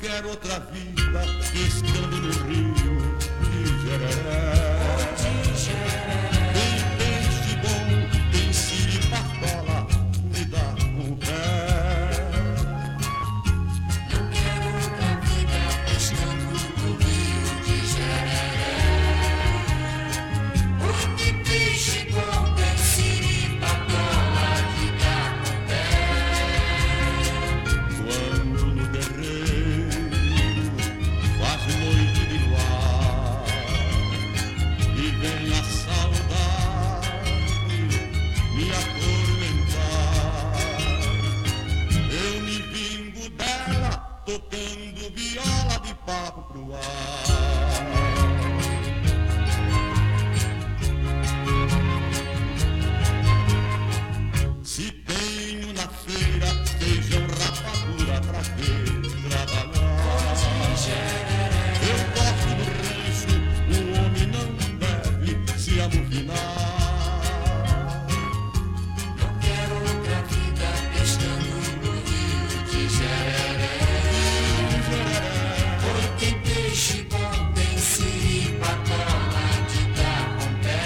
quero outra vida pescando no rio de Jereré. Tem peixe bom, tem siripacola, me dá um pé. Não quero outra vida pescando no rio de Jereré. Porque peixe bom tem siripacola, me dá um pé. Quando no terreiro, quase noite de luar, e vem a saudade me atormentar, eu me vingo dela tocando viola de papo pro ar. Se tenho na feira feijão, rapadura pra ver trabalhar, eu gosto do rancho, o homem não deve se amofinar. Não quero outra vida pescando no rio de Jereré. Porque peixe bom tem siripacola de dar com pé.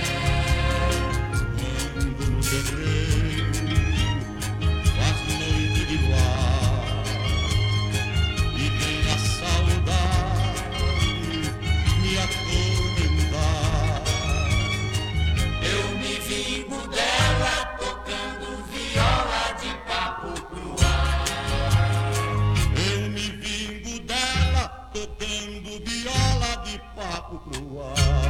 Quando no terreiro, quase noite de luar, e vem a saudade me atormentar, Eu me vingo dela tocando viola de papo pro ar. eu me vingo dela tocando viola de papo pro ar.